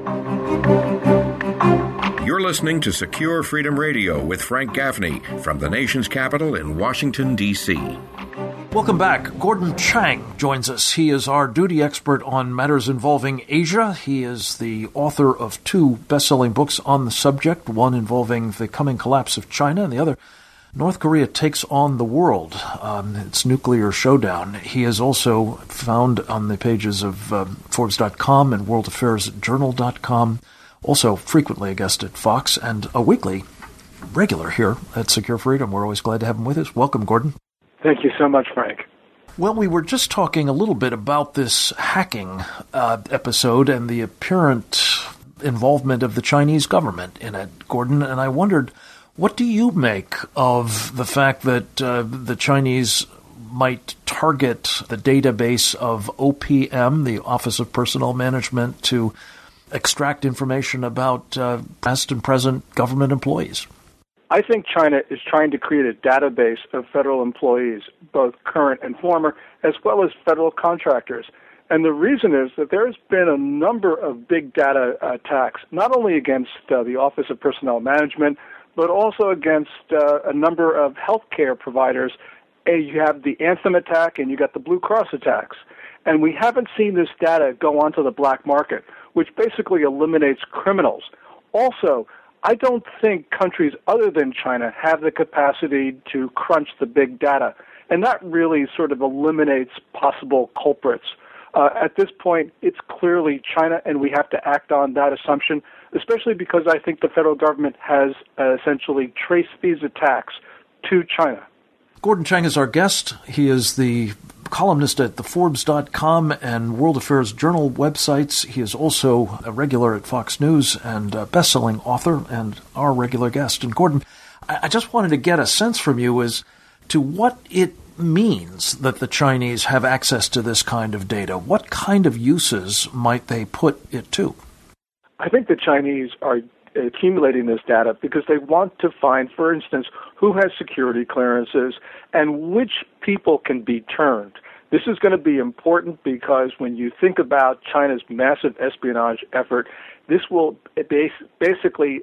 You're listening to Secure Freedom Radio with Frank Gaffney from the nation's capital in Washington, D.C. Welcome back. Gordon Chang joins us. He is our duty expert on matters involving Asia. He is the author of 2 best-selling books on the subject, one involving the coming collapse of China and the other, North Korea Takes on the World, its nuclear showdown. He is also found on the pages of Forbes.com and WorldAffairsJournal.com, also frequently a guest at Fox and a weekly regular here at Secure Freedom. We're always glad to have him with us. Welcome, Gordon. Thank you so much, Frank. Well, we were just talking a little bit about this hacking episode and the apparent involvement of the Chinese government in it, Gordon, and I wondered, what do you make of the fact that the Chinese might target the database of OPM, the Office of Personnel Management, to extract information about past and present government employees? I think China is trying to create a database of federal employees, both current and former, as well as federal contractors. And the reason is that there has been a number of big data attacks, not only against the Office of Personnel Management, but also against a number of healthcare providers. You have the Anthem attack and you got the Blue Cross attacks. And we haven't seen this data go onto the black market, which basically eliminates criminals. Also, I don't think countries other than China have the capacity to crunch the big data, and that really sort of eliminates possible culprits. At this point, it's clearly China, and we have to act on that assumption, especially because I think the federal government has essentially traced these attacks to China. Gordon Chang is our guest. He is the columnist at the Forbes.com and World Affairs Journal websites. He is also a regular at Fox News and a best-selling author and our regular guest. And Gordon, I just wanted to get a sense from you as to what it means that the Chinese have access to this kind of data. What kind of uses might they put it to? I think the Chinese are accumulating this data because they want to find, for instance, who has security clearances and which people can be turned. This is going to be important because when you think about China's massive espionage effort, this will basically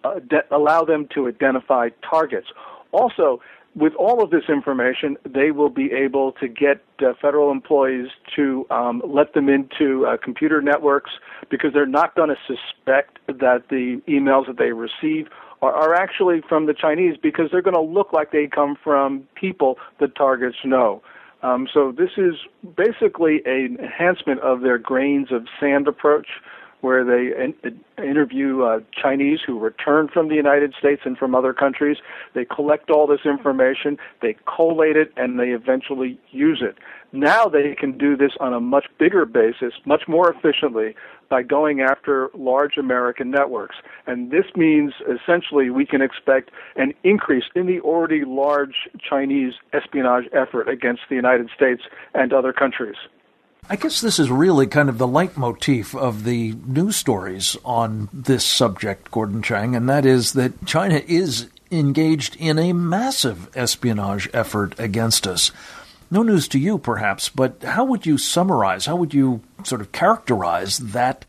allow them to identify targets. Also, with all of this information, they will be able to get federal employees to let them into computer networks because they're not going to suspect that the emails that they receive are actually from the Chinese because they're going to look like they come from people that targets know. So this is basically an enhancement of their grains of sand approach, where they interview Chinese who return from the United States and from other countries. They collect all this information, they collate it, and they eventually use it. Now they can do this on a much bigger basis, much more efficiently, by going after large American networks. And this means, essentially, we can expect an increase in the already large Chinese espionage effort against the United States and other countries. I guess this is really kind of the leitmotif of the news stories on this subject, Gordon Chang, and that is that China is engaged in a massive espionage effort against us. No news to you, perhaps, but how would you summarize, how would you sort of characterize that,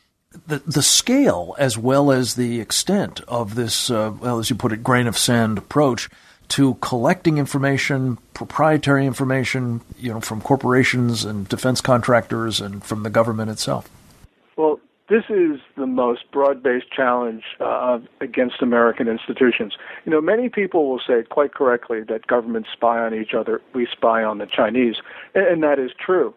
the scale as well as the extent of this, well, as you put it, grain of sand approach to collecting information, proprietary information, from corporations and defense contractors and from the government itself? Well, this is the most broad-based challenge against American institutions. Many people will say quite correctly that governments spy on each other. We spy on the Chinese, and that is true.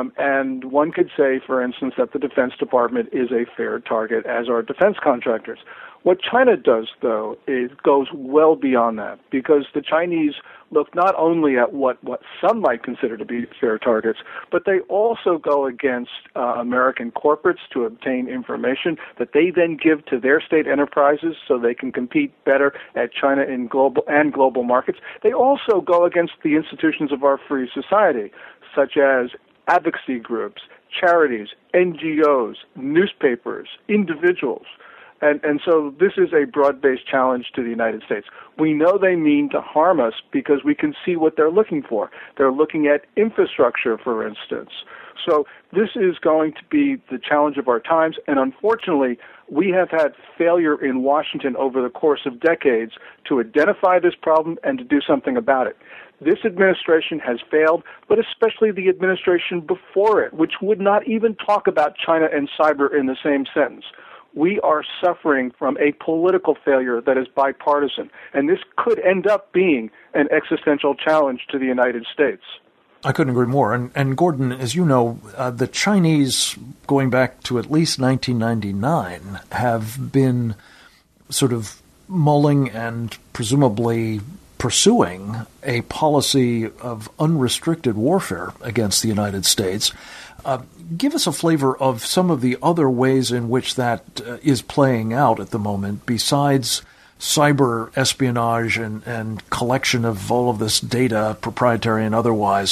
And one could say, for instance, that the Defense Department is a fair target, as are defense contractors. What China does, though, is goes well beyond that, because the Chinese look not only at what some might consider to be fair targets, but they also go against American corporates to obtain information that they then give to their state enterprises so they can compete better at China in global markets. They also go against the institutions of our free society, such as advocacy groups, charities, NGOs, newspapers, individuals. And so this is a broad-based challenge to the United States. We know they mean to harm us because we can see what they're looking for. They're looking at infrastructure, for instance. So this is going to be the challenge of our times, and unfortunately, we have had failure in Washington over the course of decades to identify this problem and to do something about it. This administration has failed, but especially the administration before it, which would not even talk about China and cyber in the same sentence. We are suffering from a political failure that is bipartisan, and this could end up being an existential challenge to the United States. I couldn't agree more. And Gordon, as you know, the Chinese, going back to at least 1999, have been sort of mulling and presumably pursuing a policy of unrestricted warfare against the United States. Give us a flavor of some of the other ways in which that is playing out at the moment, besides cyber espionage and collection of all of this data, proprietary and otherwise.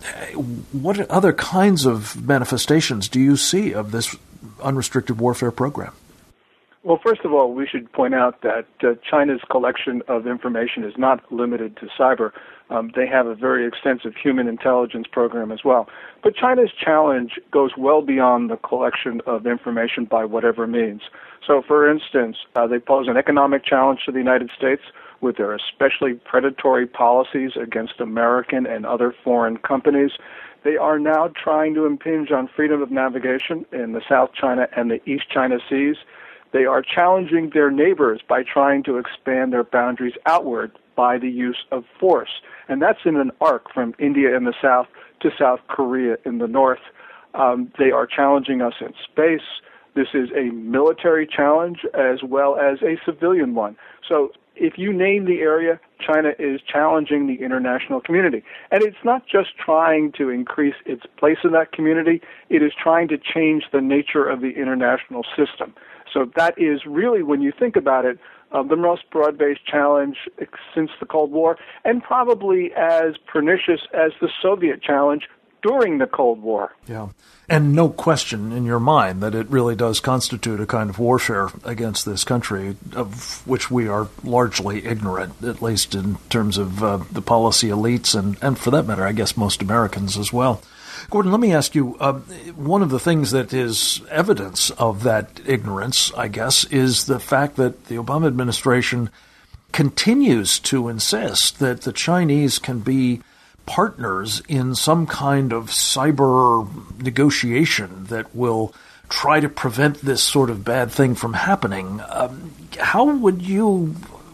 What other kinds of manifestations do you see of this unrestricted warfare program? Well, first of all, we should point out that China's collection of information is not limited to cyber. They have a very extensive human intelligence program as well. But China's challenge goes well beyond the collection of information by whatever means. So, for instance, they pose an economic challenge to the United States with their especially predatory policies against American and other foreign companies. They are now trying to impinge on freedom of navigation in the South China and the East China Seas. They are challenging their neighbors by trying to expand their boundaries outward by the use of force. And that's in an arc from India in the south to South Korea in the north. They are challenging us in space. This is a military challenge as well as a civilian one. So if you name the area, China is challenging the international community. And it's not just trying to increase its place in that community, it is trying to change the nature of the international system. So that is really, when you think about it, the most broad-based challenge since the Cold War, and probably as pernicious as the Soviet challenge during the Cold War. Yeah. And no question in your mind that it really does constitute a kind of warfare against this country, of which we are largely ignorant, at least in terms of the policy elites and for that matter, I guess most Americans as well. Gordon, let me ask you, one of the things that is evidence of that ignorance, I guess, is the fact that the Obama administration continues to insist that the Chinese can be partners in some kind of cyber negotiation that will try to prevent this sort of bad thing from happening. How would you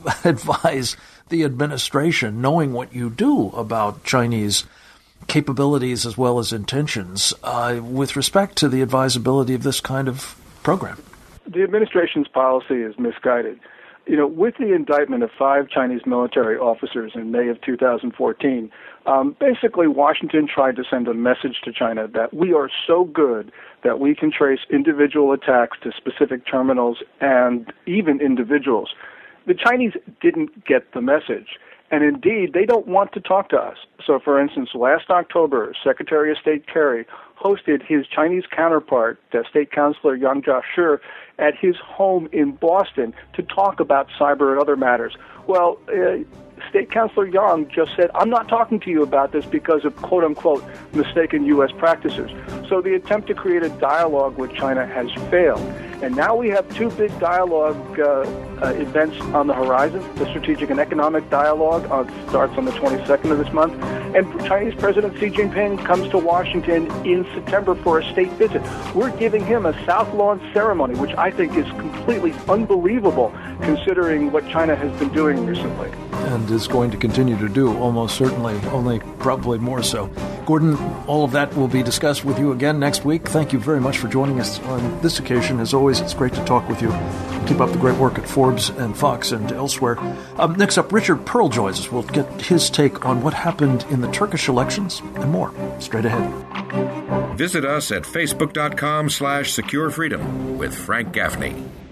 advise the administration, knowing what you do about Chinese capabilities as well as intentions, with respect to the advisability of this kind of program? The administration's policy is misguided. You know, with the indictment of 5 Chinese military officers in May of 2014, basically Washington tried to send a message to China that we are so good that we can trace individual attacks to specific terminals and even individuals. The Chinese didn't get the message. And indeed, they don't want to talk to us. So, for instance, last October, Secretary of State Kerry hosted his Chinese counterpart, State Councilor Yang Jiechi, at his home in Boston to talk about cyber and other matters. Well, State Councilor Yang just said, I'm not talking to you about this because of, quote-unquote, mistaken U.S. practices. So the attempt to create a dialogue with China has failed. And now we have 2 big dialogue events on the horizon. The Strategic and Economic Dialogue starts on the 22nd of this month. And Chinese President Xi Jinping comes to Washington in September for a state visit. We're giving him a South Lawn ceremony, which I think is completely unbelievable considering what China has been doing recently. And is going to continue to do, almost certainly, only probably more so. Gordon, all of that will be discussed with you again next week. Thank you very much for joining us on this occasion. As always, it's great to talk with you. Keep up the great work at Forbes and Fox and elsewhere. Next up, Richard Pearl joins us. We'll get his take on what happened in the Turkish elections and more. Straight ahead. Visit us at facebook.com/securefreedom with Frank Gaffney.